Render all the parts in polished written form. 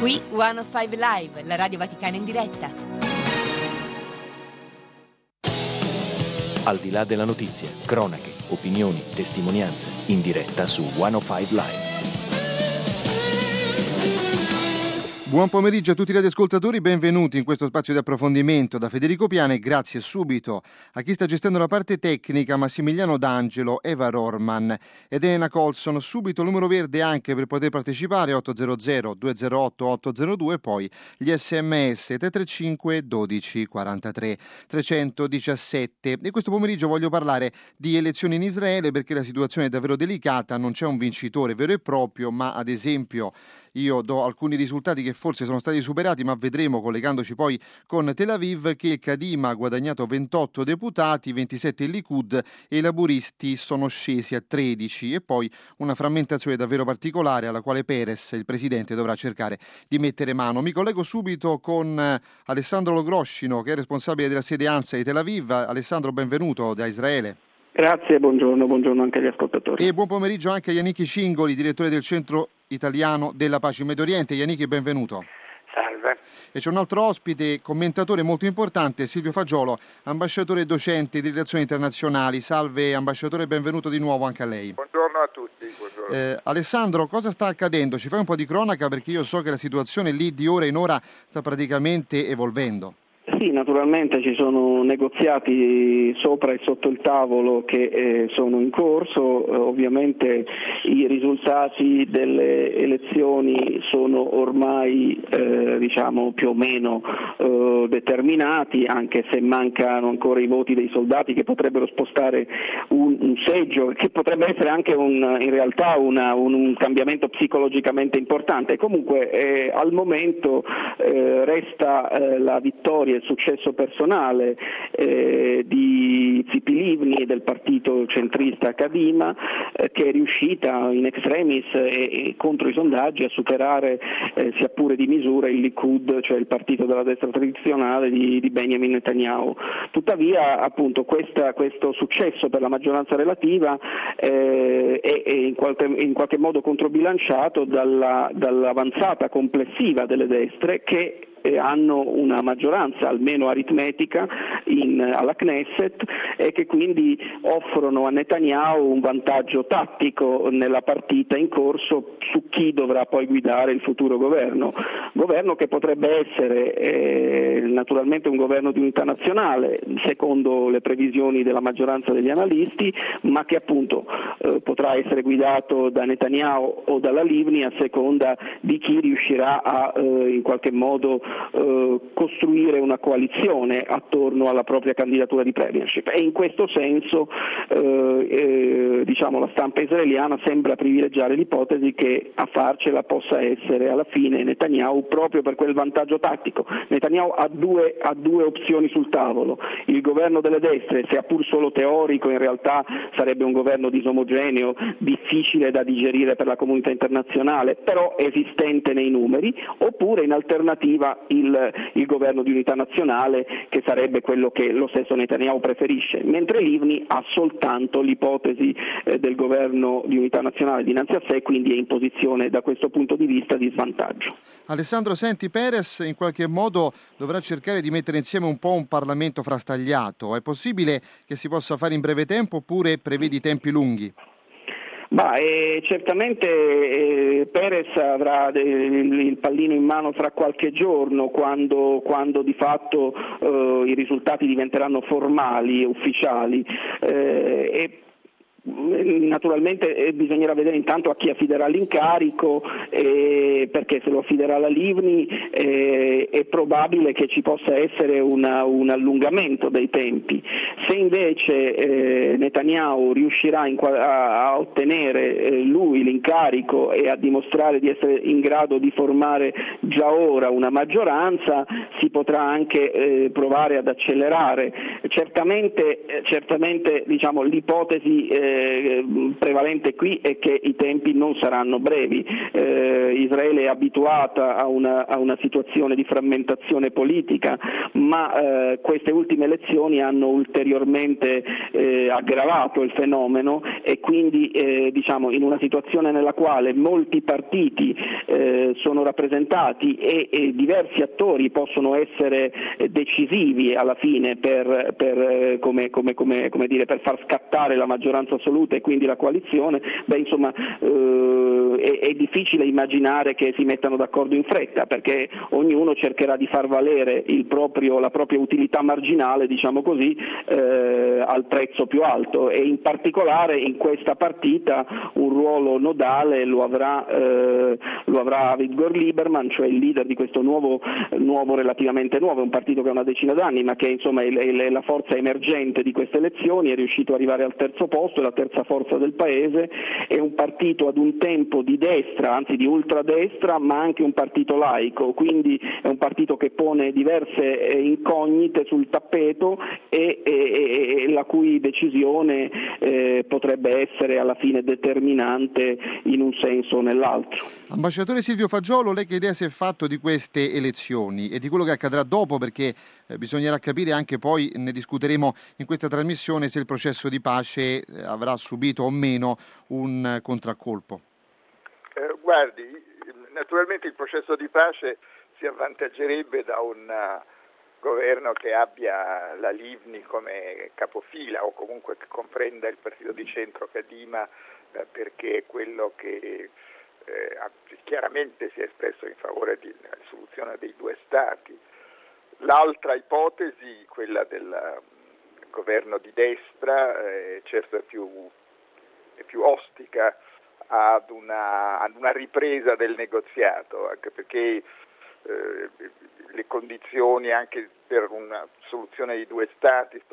Qui 105 Live, la Radio Vaticana in diretta. Al di là della notizia, cronache, opinioni, testimonianze, in diretta su 105 Live. Buon pomeriggio a tutti gli ascoltatori, benvenuti in questo spazio di approfondimento da Federico Piana e grazie subito a chi sta gestendo la parte tecnica, Massimiliano D'Angelo, Eva Rorman ed Elena Colson. Subito il numero verde anche per poter partecipare, 800-208-802, poi gli sms 335 12 43 317. E questo pomeriggio voglio parlare di elezioni in Israele perché la situazione è davvero delicata, non c'è un vincitore vero e proprio, ma ad esempio io do alcuni risultati che forse sono stati superati, ma vedremo, collegandoci poi con Tel Aviv, che il Kadima ha guadagnato 28 deputati, 27 il Likud e i laburisti sono scesi a 13. E poi una frammentazione davvero particolare alla quale Peres, il presidente, dovrà cercare di mettere mano. Mi collego subito con Alessandro Logroscino, che è responsabile della sede ANSA di Tel Aviv. Alessandro, benvenuto da Israele. Grazie, buongiorno anche agli ascoltatori. E buon pomeriggio anche a Yannick Cingoli, direttore del Centro Italiano della Pace in Medio Oriente. Yannick, benvenuto. Salve. E c'è un altro ospite, commentatore molto importante, Silvio Fagiolo, ambasciatore e docente di relazioni internazionali. Salve ambasciatore, benvenuto di nuovo anche a lei. Buongiorno a tutti. Buongiorno. Alessandro, cosa sta accadendo? Ci fai un po' di cronaca perché io so che la situazione lì di ora in ora sta praticamente evolvendo. Sì, naturalmente ci sono negoziati sopra e sotto il tavolo che sono in corso, ovviamente i risultati delle elezioni sono ormai più o meno determinati, anche se mancano ancora i voti dei soldati che potrebbero spostare un seggio, che potrebbe essere anche in realtà un cambiamento psicologicamente importante. Comunque al momento resta la vittoria, il successo personale di Tzipi Livni del partito centrista Kadima, che è riuscita in extremis e contro i sondaggi a superare sia pure di misura il Likud, cioè il partito della destra tradizionale di Benjamin Netanyahu. Tuttavia appunto questo successo per la maggioranza relativa è in qualche modo controbilanciato dall'avanzata complessiva delle destre che hanno una maggioranza almeno aritmetica alla Knesset e che quindi offrono a Netanyahu un vantaggio tattico nella partita in corso su chi dovrà poi guidare il futuro governo che potrebbe essere naturalmente un governo di unità nazionale secondo le previsioni della maggioranza degli analisti, ma che appunto potrà essere guidato da Netanyahu o dalla Livni a seconda di chi riuscirà a in qualche modo costruire una coalizione attorno alla propria candidatura di premiership, e in questo senso la stampa israeliana sembra privilegiare l'ipotesi che a farcela possa essere alla fine Netanyahu, proprio per quel vantaggio tattico. Netanyahu ha due opzioni sul tavolo: il governo delle destre, sia pur solo teorico, in realtà sarebbe un governo disomogeneo, difficile da digerire per la comunità internazionale, però esistente nei numeri, oppure in alternativa il governo di unità nazionale, che sarebbe quello che lo stesso Netanyahu preferisce, mentre Livni ha soltanto l'ipotesi del governo di unità nazionale dinanzi a sé, quindi è in posizione da questo punto di vista di svantaggio. Alessandro, senti, Peres in qualche modo dovrà cercare di mettere insieme un po' un Parlamento frastagliato. È possibile che si possa fare in breve tempo oppure prevedi tempi lunghi? Certamente Peres avrà il pallino in mano fra qualche giorno, quando di fatto i risultati diventeranno formali e ufficiali. Naturalmente bisognerà vedere intanto a chi affiderà l'incarico, perché se lo affiderà la Livni è probabile che ci possa essere un allungamento dei tempi. Se invece Netanyahu riuscirà a ottenere lui l'incarico e a dimostrare di essere in grado di formare già ora una maggioranza, si potrà anche provare ad accelerare. Certamente l'ipotesi prevalente qui è che i tempi non saranno brevi. Israele è abituata a una situazione di frammentazione politica, ma queste ultime elezioni hanno ulteriormente aggravato il fenomeno, e quindi in una situazione nella quale molti partiti sono rappresentati e diversi attori possono essere decisivi alla fine per far scattare la maggioranza assoluta e quindi la coalizione, è difficile immaginare che si mettano d'accordo in fretta, perché ognuno cercherà di far valere la propria utilità marginale, al prezzo più alto, e in particolare in questa partita un ruolo nodale lo avrà Avigdor Lieberman, cioè il leader di questo relativamente nuovo, è un partito che ha una decina d'anni, ma che è la forza emergente di queste elezioni, è riuscito ad arrivare al terzo posto, è la terza forza del paese, è un partito ad un tempo di destra, anzi di ultradestra, ma anche un partito laico, quindi è un partito che pone diverse incognite sul tappeto e la cui decisione potrebbe essere alla fine determinante in un senso o nell'altro. Ambasciatore Silvio Fagiolo, lei che idea si è fatto di queste elezioni e di quello che accadrà dopo? Perché bisognerà capire anche, poi ne discuteremo in questa trasmissione, se il processo di pace avrà subito o meno un contraccolpo. Guardi, naturalmente il processo di pace si avvantaggerebbe da un governo che abbia la Livni come capofila, o comunque che comprenda il partito di centro Kadima, perché è quello che chiaramente si è espresso in favore della soluzione dei due stati. L'altra ipotesi, quella del governo di destra, certo è più ostica ad una ripresa del negoziato, anche perché le condizioni anche per una soluzione di due stati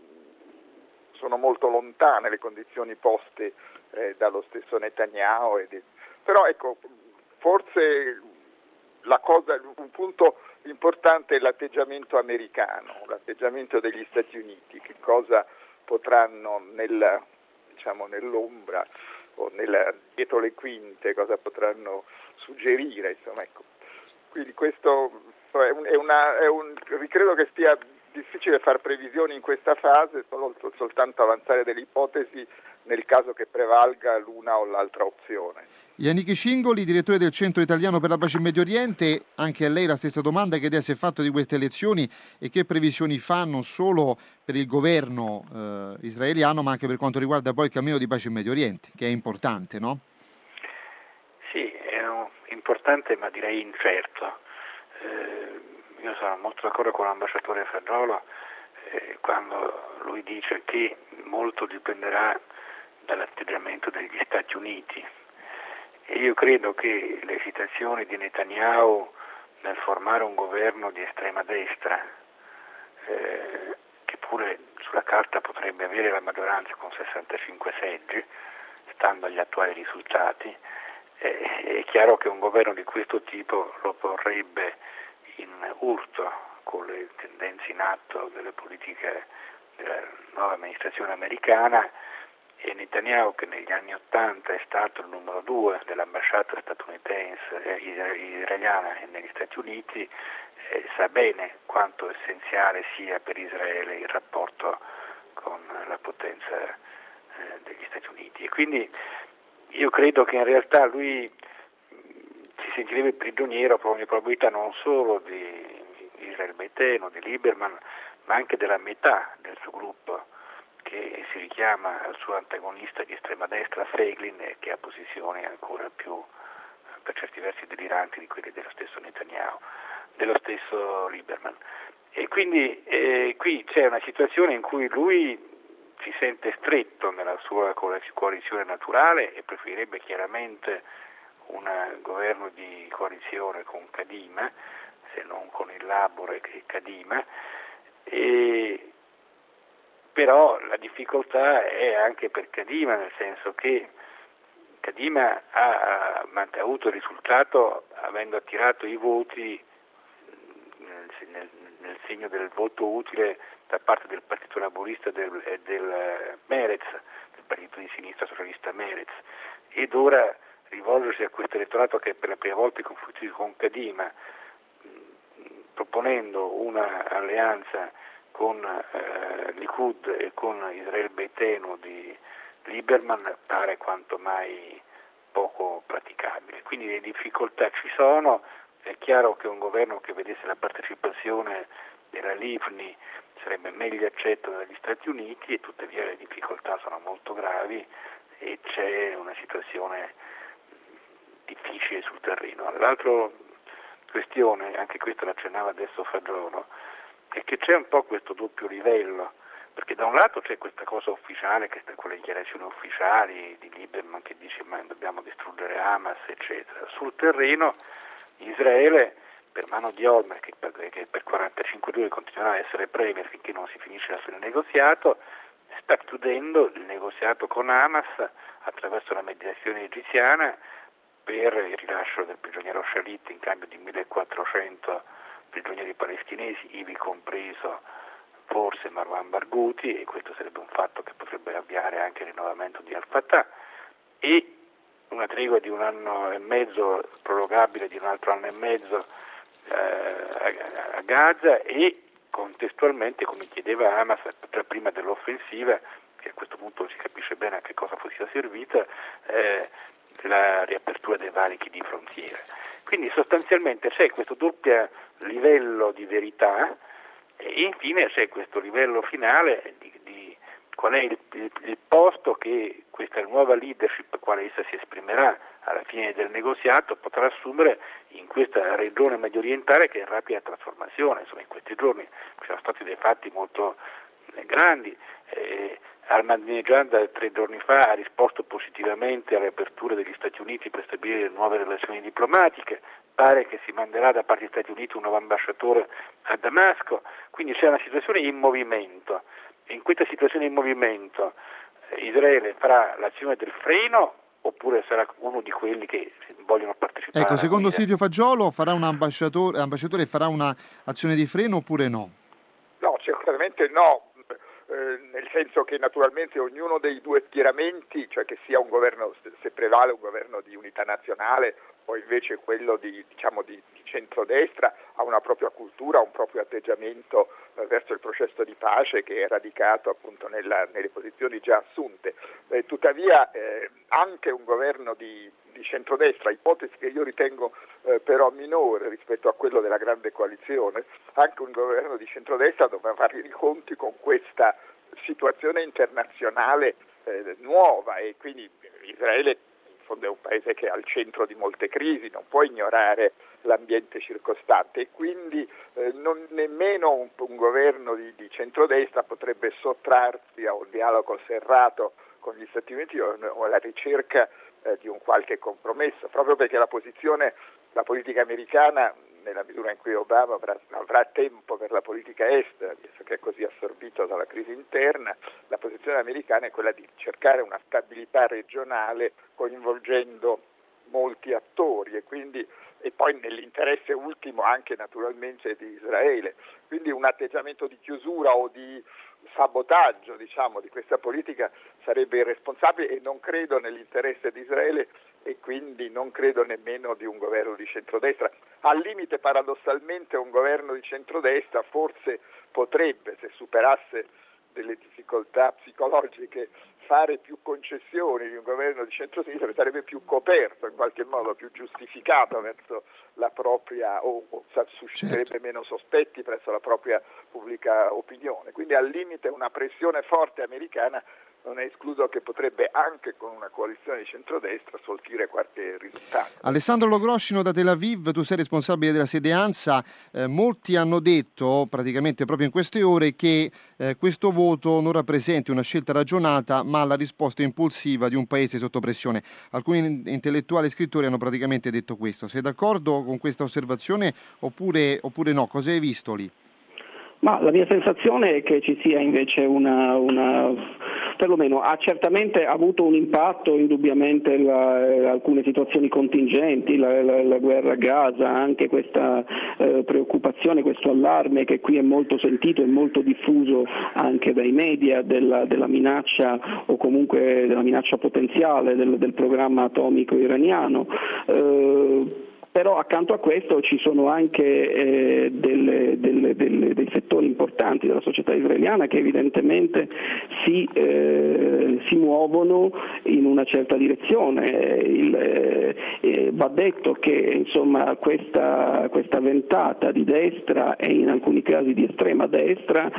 sono molto lontane, le condizioni poste dallo stesso Netanyahu. Però ecco, forse un punto importante è l'atteggiamento americano, l'atteggiamento degli Stati Uniti, che cosa potranno nell'ombra o dietro le quinte, cosa potranno suggerire, ecco. Quindi questo credo che sia difficile far previsioni in questa fase, soltanto avanzare delle ipotesi nel caso che prevalga l'una o l'altra opzione. Yannick Cingoli, direttore del Centro Italiano per la Pace in Medio Oriente, anche a lei la stessa domanda: che idea si è fatto di queste elezioni e che previsioni fa non solo per il governo israeliano, ma anche per quanto riguarda poi il cammino di pace in Medio Oriente, che è importante, no? Sì, è importante, ma direi incerto. Io sono molto d'accordo con l'ambasciatore Fagiolo quando lui dice che molto dipenderà dall'atteggiamento degli Stati Uniti, e io credo che le esitazioni di Netanyahu nel formare un governo di estrema destra, che pure sulla carta potrebbe avere la maggioranza con 65 seggi, stando agli attuali risultati, è chiaro che un governo di questo tipo lo porrebbe in urto con le tendenze in atto delle politiche della nuova amministrazione americana, e Netanyahu, che negli anni '80 è stato il numero 2 dell'ambasciata statunitense israeliana negli Stati Uniti, sa bene quanto essenziale sia per Israele il rapporto con la potenza degli Stati Uniti, e quindi io credo che in realtà lui si sentirebbe prigioniero, per ogni probabilità, non solo di Israel Beitenu, di Lieberman, ma anche della metà del suo gruppo, che si richiama al suo antagonista di estrema destra, Feiglin, che ha posizioni ancora più, per certi versi, deliranti di quelle dello stesso Netanyahu, dello stesso Lieberman. E quindi qui c'è una situazione in cui lui si sente stretto nella sua coalizione naturale e preferirebbe chiaramente un governo di coalizione con Kadima, se non con il Labor e Kadima, però la difficoltà è anche per Kadima, nel senso che Kadima ha avuto il risultato avendo attirato i voti nel segno del voto utile da parte del Partito Laburista e del Meretz, il partito di sinistra socialista Meretz, ed ora rivolgersi a questo elettorato che per la prima volta è conflitto con Kadima, proponendo una alleanza con Likud e con Israel Beitenu di Lieberman, pare quanto mai poco praticabile. Quindi le difficoltà ci sono. È chiaro che un governo che vedesse la partecipazione della Livni sarebbe meglio accetto dagli Stati Uniti, e tuttavia le difficoltà sono molto gravi e c'è una situazione difficile sul terreno. L'altra questione, anche questa l'accennava adesso Fagiolo, è che c'è un po' questo doppio livello, perché da un lato c'è questa cosa ufficiale, che sta con le dichiarazioni ufficiali di Lieberman che dice ma dobbiamo distruggere Hamas, eccetera. Sul terreno Israele, per mano di Olmert, che per 45 giorni continuerà a essere premier finché non si finisce il negoziato, sta chiudendo il negoziato con Hamas attraverso la mediazione egiziana per il rilascio del prigioniero Shalit in cambio di 1400 prigionieri palestinesi, ivi compreso forse Marwan Barghouti, e questo sarebbe un fatto che potrebbe avviare anche il rinnovamento di Al-Fatah, e una tregua di 1 anno e mezzo, prorogabile di un altro anno e mezzo a Gaza, e contestualmente, come chiedeva Hamas già prima dell'offensiva, che a questo punto si capisce bene a che cosa sia servita, la riapertura dei valichi di frontiera. Quindi sostanzialmente c'è questo doppio livello di verità, e infine c'è questo livello finale di qual è il posto che questa nuova leadership, quale essa si esprimerà alla fine del negoziato, potrà assumere in questa regione mediorientale che è in rapida trasformazione. Insomma, in questi giorni ci sono stati dei fatti molto grandi. Ahmadinejad 3 giorni fa ha risposto positivamente alle aperture degli Stati Uniti per stabilire nuove relazioni diplomatiche, pare che si manderà da parte degli Stati Uniti un nuovo ambasciatore a Damasco, quindi c'è una situazione in movimento. In questa situazione in movimento Israele farà l'azione del freno oppure sarà uno di quelli che vogliono partecipare? Ecco, secondo Silvio Fagiolo farà un ambasciatore farà un'azione di freno oppure no? No, certamente no. Nel senso che naturalmente ognuno dei due schieramenti, cioè che sia un governo, se prevale un governo di unità nazionale o invece quello di centrodestra, ha una propria cultura, un proprio atteggiamento verso il processo di pace che è radicato appunto nelle posizioni già assunte. Tuttavia anche un governo di centrodestra, ipotesi che io ritengo però minore rispetto a quello della grande coalizione, anche un governo di centrodestra dovrà fare i conti con questa situazione internazionale nuova, e quindi Israele in fondo è un paese che è al centro di molte crisi, non può ignorare l'ambiente circostante, e quindi nemmeno un governo di centrodestra potrebbe sottrarsi a un dialogo serrato con gli Stati Uniti o alla ricerca di un qualche compromesso, proprio perché la politica americana, nella misura in cui Obama avrà tempo per la politica estera, visto che è così assorbito dalla crisi interna, la posizione americana è quella di cercare una stabilità regionale coinvolgendo molti attori e poi nell'interesse ultimo anche naturalmente di Israele. Quindi un atteggiamento di chiusura o di sabotaggio, di questa politica sarebbe irresponsabile, e non credo nell'interesse di Israele, e quindi non credo nemmeno di un governo di centrodestra. Al limite, paradossalmente, un governo di centrodestra forse potrebbe, se superasse delle difficoltà psicologiche, fare più concessioni di un governo di centrosinistra, che sarebbe più coperto, in qualche modo più giustificato verso la propria, o susciterebbe meno sospetti presso la propria pubblica opinione. Quindi al limite una pressione forte americana non è escluso che potrebbe, anche con una coalizione di centrodestra, sortire qualche risultato. Alessandro Logroscino da Tel Aviv, tu sei responsabile della sede ANSA. Molti hanno detto, praticamente proprio in queste ore, che questo voto non rappresenti una scelta ragionata, ma la risposta impulsiva di un paese sotto pressione. Alcuni intellettuali e scrittori hanno praticamente detto questo. Sei d'accordo con questa osservazione oppure no? Cosa hai visto lì? Ma la mia sensazione è che ci sia invece una perlomeno ha certamente avuto un impatto, indubbiamente alcune situazioni contingenti, la guerra a Gaza, anche questa preoccupazione, questo allarme che qui è molto sentito e molto diffuso anche dai media della minaccia, o comunque della minaccia potenziale del programma atomico iraniano. Però accanto a questo ci sono anche dei settori importanti della società israeliana che evidentemente si muovono in una certa direzione. Va detto che insomma questa ventata di destra e in alcuni casi di estrema destra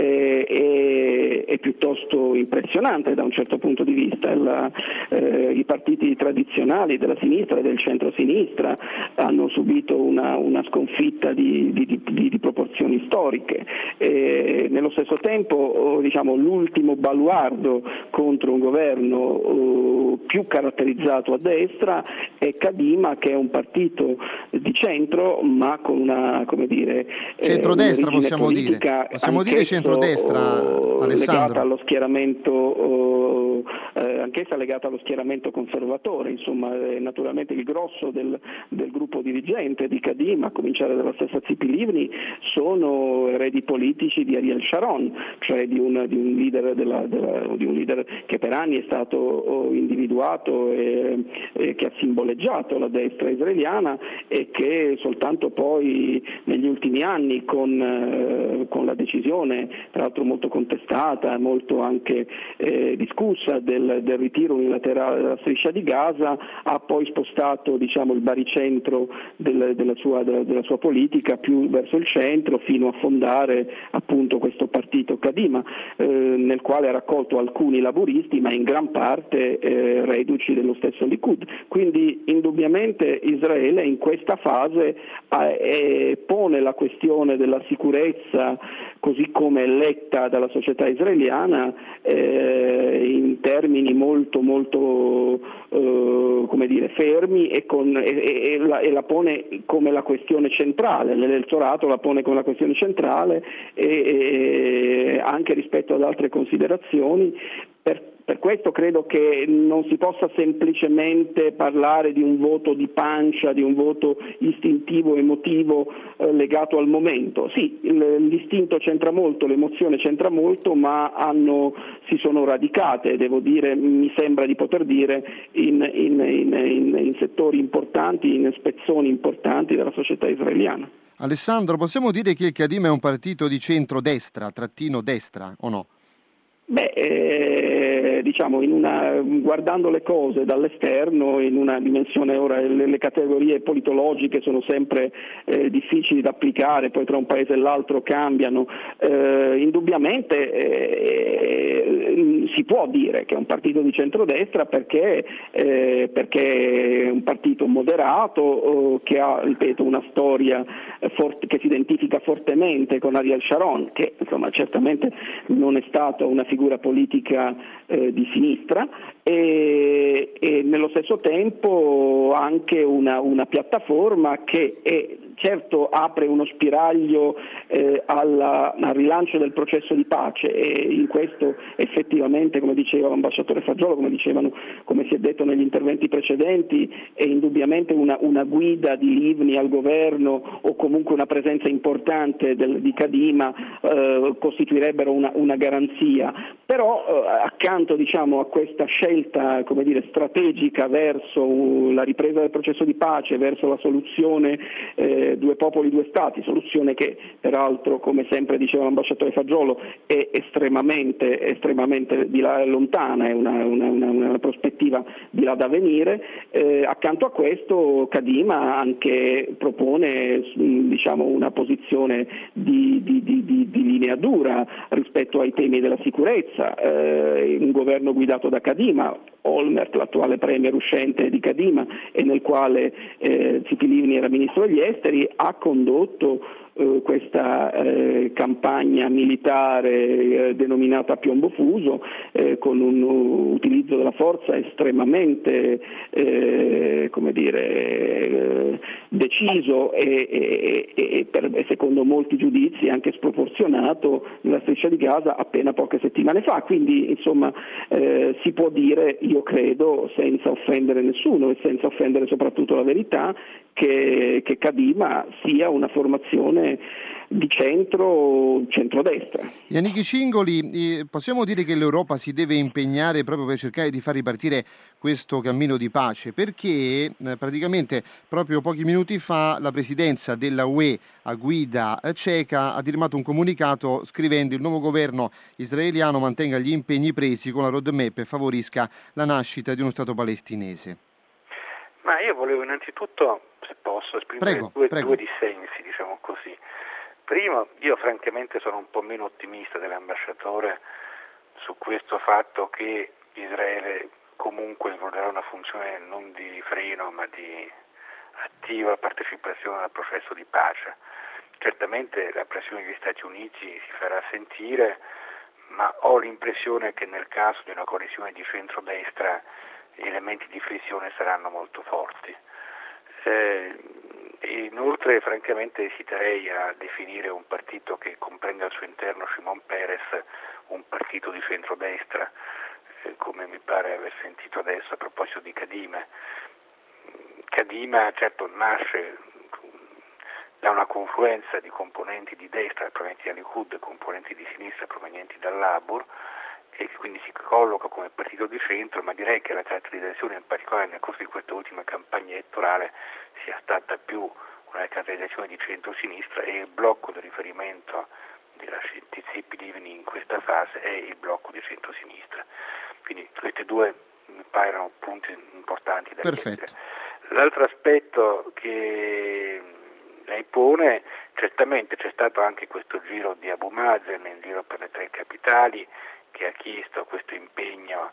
è piuttosto impressionante da un certo punto di vista. I partiti tradizionali della sinistra e del centro-sinistra hanno subito una sconfitta di proporzioni storiche. Nello stesso tempo, diciamo, l'ultimo baluardo contro un governo più caratterizzato a destra è Kadima, che è un partito di centro, ma con una, come dire, centrodestra, possiamo dire centrodestra, Alessandro, legata allo schieramento, anch'essa legata allo schieramento conservatore. Insomma, naturalmente il grosso del gruppo dirigente di Kadima, a cominciare dalla stessa Tzipi Livni, sono eredi politici di Ariel Sharon, cioè di un leader che per anni è stato individuato e che ha simboleggiato la destra israeliana, e che soltanto poi negli ultimi anni con la decisione, tra l'altro molto contestata, molto anche discussa, del ritiro unilaterale dalla striscia di Gaza, ha poi spostato, diciamo, il baricentro della sua politica più verso il centro, fino a fondare appunto questo partito Kadima, nel quale ha raccolto alcuni laburisti, ma in gran parte reduci dello stesso Likud. Quindi indubbiamente Israele in questa fase pone la questione della sicurezza, così come è letta dalla società israeliana, in termini molto come dire, fermi, e la pone come la questione centrale. L'elettorato la pone come la questione centrale, e anche rispetto ad altre considerazioni. Per questo credo che non si possa semplicemente parlare di un voto di pancia, di un voto istintivo, emotivo, legato al momento. Sì, l'istinto c'entra molto, l'emozione c'entra molto, ma si sono radicate, devo dire, mi sembra di poter dire, in settori importanti, in spezzoni importanti della società israeliana. Alessandro, possiamo dire che il Kadima è un partito di centro-destra, trattino destra, o no? Diciamo, guardando le cose dall'esterno, in una dimensione, ora le categorie politologiche sono sempre difficili da applicare, poi tra un paese e l'altro cambiano. Indubbiamente si può dire che è un partito di centrodestra perché è un partito moderato, che ha, ripeto, una storia che si identifica fortemente con Ariel Sharon, che insomma certamente non è stata una figura politica di sinistra, e nello stesso tempo anche una piattaforma che certo apre uno spiraglio al rilancio del processo di pace, e in questo effettivamente, come diceva l'ambasciatore Fagiolo, come si è detto negli interventi precedenti, è indubbiamente una guida di Livni al governo, o comunque una presenza importante di Kadima costituirebbero una garanzia. Però accanto, diciamo, a questa scelta, come dire, strategica verso la ripresa del processo di pace, verso la soluzione due popoli, due stati, soluzione che peraltro, come sempre diceva l'ambasciatore Fagiolo, è estremamente di là lontana, è una prospettiva di là da venire. Accanto a questo Kadima anche propone, diciamo, una posizione di linea dura rispetto ai temi della sicurezza. Un governo guidato da Kadima, Olmert, l'attuale premier uscente di Kadima, e nel quale Tzipi Livni era ministro degli esteri, ha condotto questa campagna militare denominata piombo fuso, con un utilizzo della forza estremamente deciso e secondo molti giudizi anche sproporzionato nella striscia di Gaza appena poche settimane fa. Quindi insomma si può dire, io credo, senza offendere nessuno e senza offendere soprattutto la verità, che Kadima sia una formazione di centrodestra. Yannick Cingoli, possiamo dire che l'Europa si deve impegnare proprio per cercare di far ripartire questo cammino di pace, perché praticamente proprio pochi minuti fa la presidenza della UE a guida ceca ha diramato un comunicato scrivendo: il nuovo governo israeliano mantenga gli impegni presi con la roadmap e favorisca la nascita di uno Stato palestinese. Ma io volevo innanzitutto, se posso, esprimere due dissensi, diciamo così. Primo, io francamente sono un po' meno ottimista dell'ambasciatore su questo fatto che Israele comunque svolgerà una funzione non di freno ma di attiva partecipazione al processo di pace. Certamente la pressione degli Stati Uniti si farà sentire, ma ho l'impressione che nel caso di una coalizione di centrodestra gli elementi di flessione saranno molto forti. Inoltre, francamente, esiterei a definire un partito che comprende al suo interno Shimon Peres un partito di centrodestra, come mi pare aver sentito adesso a proposito di Kadima. Kadima certo nasce da una confluenza di componenti di destra provenienti da Likud e componenti di sinistra provenienti dal Labour, e quindi si colloca come partito di centro, ma direi che la caratterizzazione, in particolare nel corso di questa ultima campagna elettorale, sia stata più una caratterizzazione di centro-sinistra, e il blocco di riferimento della Scientific Living in questa fase è il blocco di centro-sinistra. Quindi questi due mi paiono punti importanti da mettere. L'altro aspetto che lei pone, certamente c'è stato anche questo giro di Abu Mazen, il giro per le 3 capitali, che ha chiesto questo impegno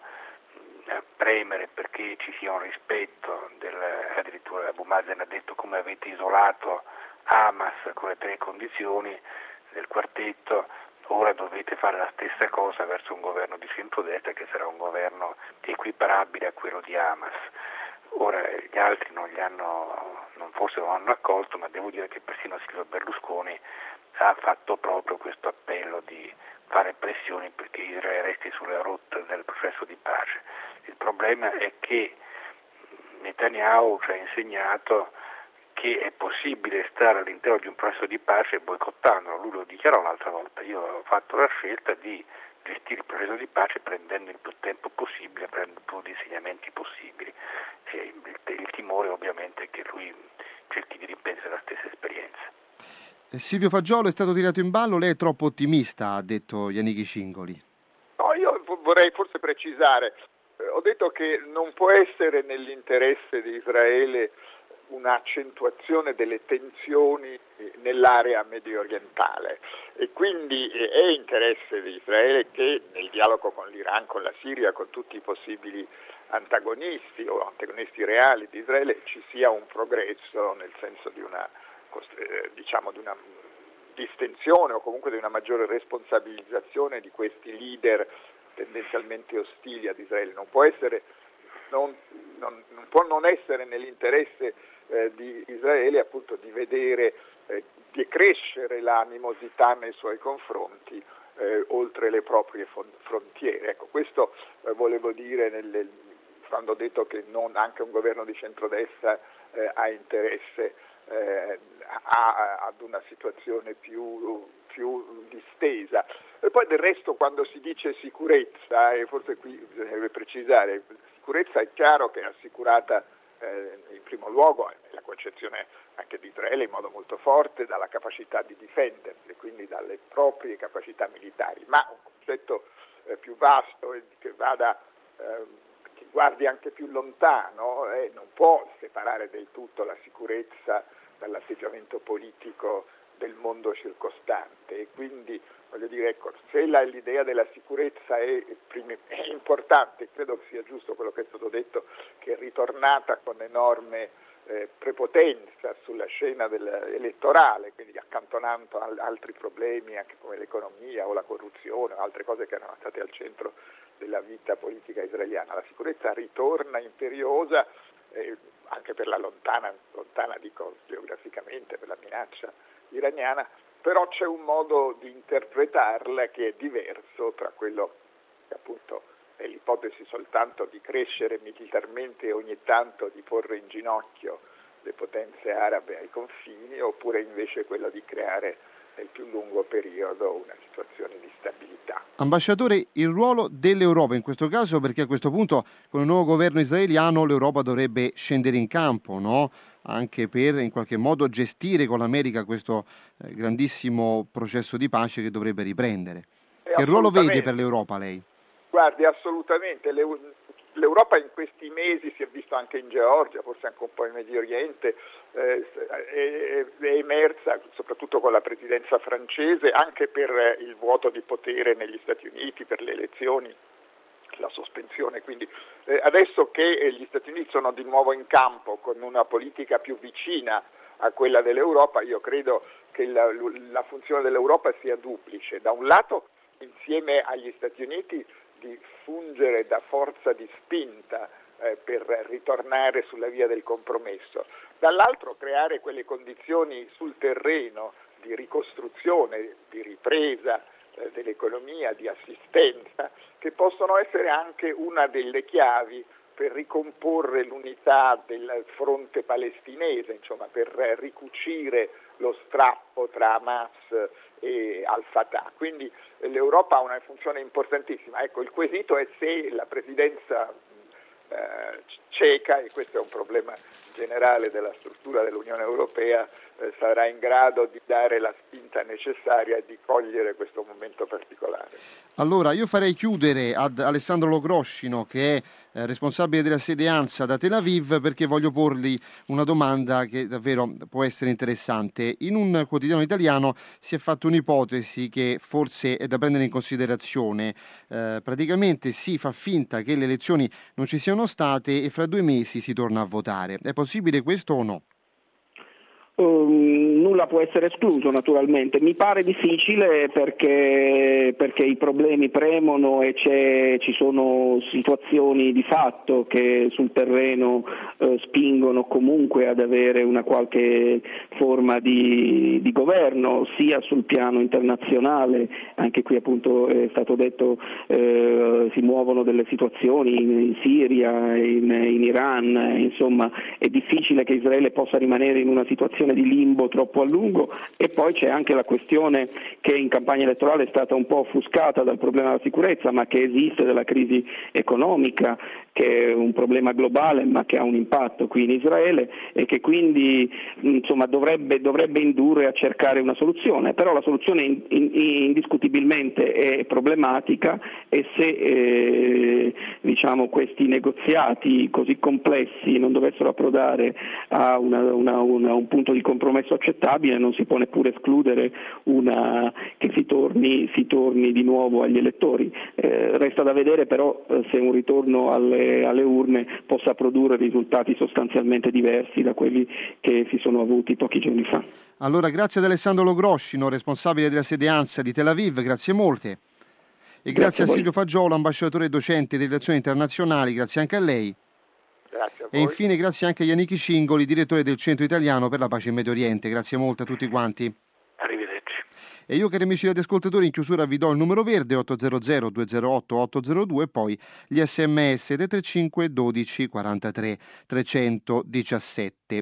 a premere perché ci sia un rispetto addirittura Abu Mazen ha detto: come avete isolato Hamas con le 3 condizioni del quartetto, ora dovete fare la stessa cosa verso un governo di centrodestra che sarà un governo equiparabile a quello di Hamas. Ora gli altri forse non hanno accolto, ma devo dire che persino Silvio Berlusconi ha fatto proprio questo appello di fare pressioni perché Israele resti sulla rotta del processo di pace. Il problema è che Netanyahu ci ha insegnato che è possibile stare all'interno di un processo di pace boicottandolo. Lui lo dichiarò l'altra volta: io ho fatto la scelta di gestire il processo di pace prendendo il più tempo possibile, prendendo più insegnamenti possibili. E il timore ovviamente è che lui cerchi di ripetere la stessa esperienza. Silvio Fagiolo è stato tirato in ballo, lei è troppo ottimista, ha detto Yannick Cingoli. No, io vorrei forse precisare, ho detto che non può essere nell'interesse di Israele un'accentuazione delle tensioni nell'area medio orientale, e quindi è interesse di Israele che nel dialogo con l'Iran, con la Siria, con tutti i possibili antagonisti o antagonisti reali di Israele ci sia un progresso nel senso di una distensione o comunque di una maggiore responsabilizzazione di questi leader tendenzialmente ostili ad Israele. Non può non essere nell'interesse di Israele appunto di vedere di crescere l'animosità nei suoi confronti oltre le proprie frontiere. Ecco, questo volevo dire quando ho detto che non anche un governo di centrodestra ha interesse ad una situazione più distesa. E poi del resto, quando si dice sicurezza, e forse qui bisognerebbe precisare, sicurezza è chiaro che è assicurata in primo luogo, nella concezione anche di Israele in modo molto forte, dalla capacità di difendersi, quindi dalle proprie capacità militari, ma un concetto più vasto e che guardi anche più lontano, non può separare del tutto la sicurezza dall'atteggiamento politico del mondo circostante, e quindi voglio dire, ecco, se l'idea della sicurezza è importante, credo che sia giusto quello che è stato detto, che è ritornata con enorme prepotenza sulla scena elettorale, quindi accantonando altri problemi anche come l'economia o la corruzione o altre cose che erano state al centro della vita politica israeliana. La sicurezza ritorna imperiosa anche per la lontana dico geograficamente, per la minaccia iraniana, però c'è un modo di interpretarla che è diverso tra quello che appunto è l'ipotesi soltanto di crescere militarmente e ogni tanto di porre in ginocchio le potenze arabe ai confini, oppure invece quello di creare nel più lungo periodo una situazione di stabilità. Ambasciatore, il ruolo dell'Europa in questo caso, perché a questo punto con il nuovo governo israeliano l'Europa dovrebbe scendere in campo, no? Anche per in qualche modo gestire con l'America questo grandissimo processo di pace che dovrebbe riprendere. Che ruolo vede per l'Europa lei? Guardi, assolutamente. L'Europa in questi mesi si è visto anche in Georgia, forse anche un po' in Medio Oriente, è emersa soprattutto con la presidenza francese, anche per il vuoto di potere negli Stati Uniti, per le elezioni, la sospensione. Quindi adesso che gli Stati Uniti sono di nuovo in campo con una politica più vicina a quella dell'Europa, io credo che la funzione dell'Europa sia duplice. Da un lato, insieme agli Stati Uniti, di fungere da forza di spinta per ritornare sulla via del compromesso, dall'altro creare quelle condizioni sul terreno di ricostruzione, di ripresa dell'economia, di assistenza, che possono essere anche una delle chiavi per ricomporre l'unità del fronte palestinese, insomma per ricucire lo strappo tra Hamas e Al-Fatah. Quindi l'Europa ha una funzione importantissima. Ecco, il quesito è se la presidenza ceca, e questo è un problema generale della struttura dell'Unione Europea, sarà in grado di dare la spinta necessaria e di cogliere questo momento particolare. Allora, io farei chiudere ad Alessandro Logroscino, che è responsabile della sede ANSA da Tel Aviv, perché voglio porgli una domanda che davvero può essere interessante. In un quotidiano italiano si è fatta un'ipotesi che forse è da prendere in considerazione. Praticamente si fa finta che le elezioni non ci siano state e fra 2 mesi si torna a votare. È possibile questo o no? Nulla può essere escluso, naturalmente. Mi pare difficile perché i problemi premono e ci sono situazioni di fatto che sul terreno spingono comunque ad avere una qualche forma di governo, sia sul piano internazionale. Anche qui appunto è stato detto si muovono delle situazioni in Siria, in Iran, insomma è difficile che Israele possa rimanere in una situazione di limbo troppo a lungo. E poi c'è anche la questione che in campagna elettorale è stata un po' offuscata dal problema della sicurezza, ma che esiste, della crisi economica, che è un problema globale ma che ha un impatto qui in Israele e che quindi insomma dovrebbe indurre a cercare una soluzione. Però la soluzione indiscutibilmente è problematica, e se questi negoziati così complessi non dovessero approdare a un punto di compromesso accettabile, non si può neppure escludere che si torni di nuovo agli elettori. Resta da vedere però se un ritorno alle urne possa produrre risultati sostanzialmente diversi da quelli che si sono avuti pochi giorni fa. Allora, grazie ad Alessandro Logroscino, responsabile della sede ANSA di Tel Aviv, grazie molte. E grazie a Silvio Fagiolo, ambasciatore e docente di relazioni internazionali, grazie anche a lei. Grazie a voi. E infine grazie anche a Yannick Cingoli, direttore del Centro Italiano per la Pace in Medio Oriente. Grazie molte a tutti quanti. Arrivederci. E io, cari amici radioascoltatori, in chiusura vi do il numero verde 800 208 802 e poi gli sms 335 12 43 317.